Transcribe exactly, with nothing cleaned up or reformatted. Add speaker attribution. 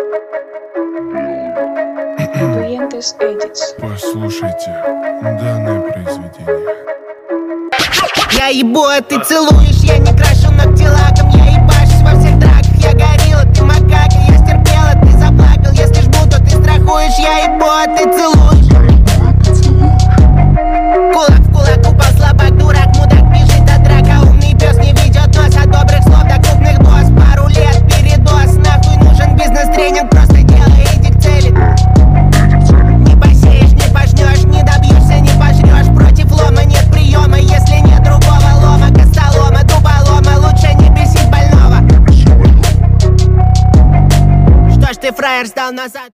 Speaker 1: Fuentes Edits.
Speaker 2: Послушайте данное произведение.
Speaker 3: Я ебу, а ты целуешь, я не крашу ногти лаком. Я ебашусь во всех драках, я горила, ты макака. Я стерпела, ты заплакал, если жму, то ты страхуешь. Я ебу, а ты целуешь. Кулак в кулак упал слабак, дурак, мудак, бежит от драка. Умный пес не ведет нос от добрых слов до крупных доз. Пару лет передоз, нахуй нужен бизнес-тренинг. Просто делай, иди к цели. Не посеешь, не пожнешь, не добьешься, не пожрешь. Против лома нет приема, если нет другого лома. Костолома, дуболома, лучше не бесить больного. Что ж ты, фраер, сдал назад?